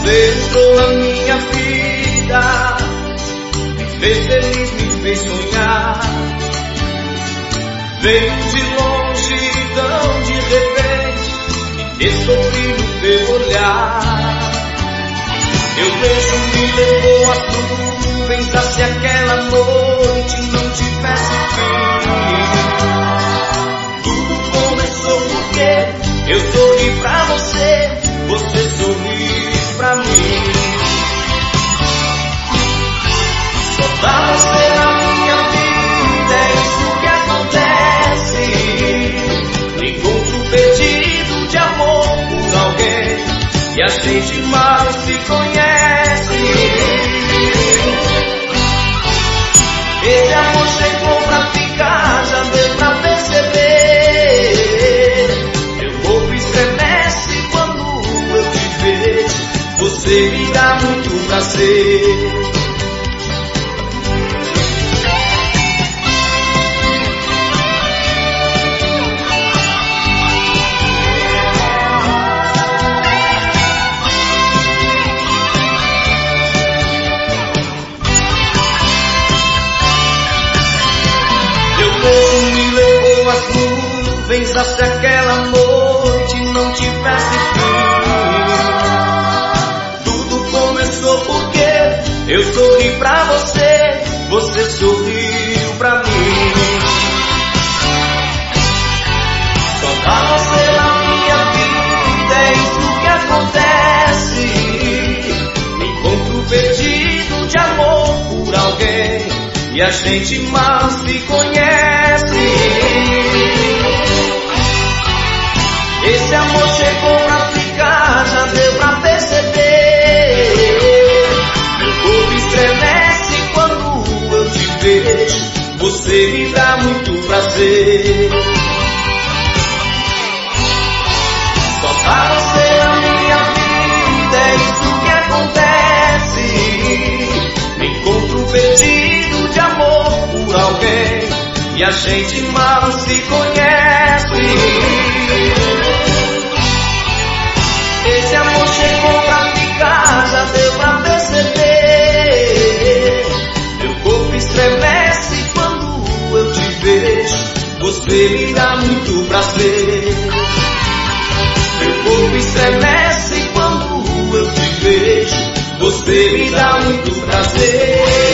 Você entrou na minha vida, me fez feliz, me fez sonhar. Veio de longe, tão de repente, e sorri no teu olhar. Teu beijo me levou às nuvens, a se aquela noite não tivesse fim. Tudo começou porque eu sorri pra você, você sorriu pra mim. Só pra você na minha vida, é isso que acontece. Encontro perdido de amor por alguém, e a gente mal se conhece. Esse amor chegou pra ficar, já deu pra perceber. Meu corpo estremece quando eu te vejo, você me dá muito prazer. Me levou às nuvens, se aquela noite não tivesse fim. Tudo começou porque eu sorri pra você, você sorriu pra mim. Só pra você na minha vida, é isso que acontece. Me encontro perdido de amor por alguém, e a gente mal se conhece. Esse amor chegou pra ficar, já deu pra perceber. Meu corpo estremece quando eu te vejo, você me dá muito prazer. Só pra você na minha vida, é isso que acontece. Me encontro perdido de amor por alguém, e a gente mal se conhece. Esse amor chegou pra ficar, já deu pra perceber. Meu corpo estremece quando eu te vejo, você me dá muito prazer. Meu corpo estremece quando eu te vejo, você me dá muito prazer.